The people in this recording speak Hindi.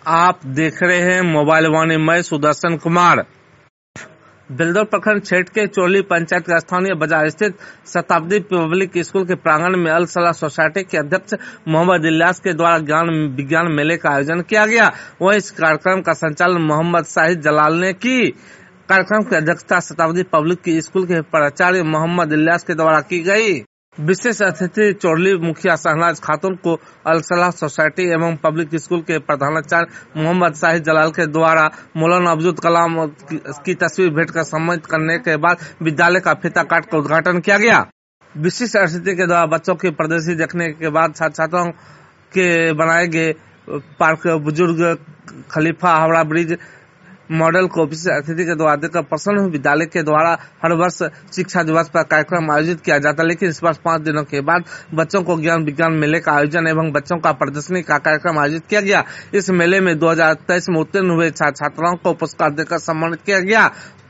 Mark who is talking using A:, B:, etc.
A: आप देख रहे हैं मोबाइल वाणी। मैं सुदर्शन कुमार। बेलदौर प्रखंड क्षेत्र के चोरली पंचायत का स्थानीय बाजार स्थित शताब्दी पब्लिक स्कूल के प्रांगण में अल सलाह सोसाइटी के अध्यक्ष मोहम्मद इलियास के द्वारा ज्ञान विज्ञान मेले का आयोजन किया गया। वहीं इस कार्यक्रम का संचालन मोहम्मद शाहिद जलाल ने की। कार्यक्रम की अध्यक्षता शताब्दी पब्लिक स्कूल के प्राचार्य मोहम्मद इलियास के द्वारा की गई। विशेष अतिथि चोरली मुखिया शहनाज खातून को अल सलाह सोसाइटी एवं पब्लिक स्कूल के प्रधानाचार्य मोहम्मद शाहिद जलाल के द्वारा मौलाना अब्दुल कलाम की तस्वीर भेंट कर सम्मानित करने के बाद विद्यालय का फीता काट कर उद्घाटन किया गया। विशिष्ट अतिथि के द्वारा बच्चों की प्रदर्शनी देखने के बाद छात्र छात्राओं के बनाए गए पार्क, बुजुर्ग खलीफा, हावड़ा ब्रिज मॉडल को विशेष अतिथि के द्वारा देखकर प्रसन्न हुए। विद्यालय के द्वारा हर वर्ष शिक्षा दिवस पर कार्यक्रम आयोजित किया जाता है, लेकिन इस वर्ष 5 दिनों के बाद बच्चों को ज्ञान विज्ञान मेले का आयोजन एवं बच्चों का प्रदर्शनी का कार्यक्रम आयोजित किया गया। इस मेले में 2023 में उत्तीर्ण हुए छात्र छात्राओं को पुरस्कार देकर सम्मानित किया गया।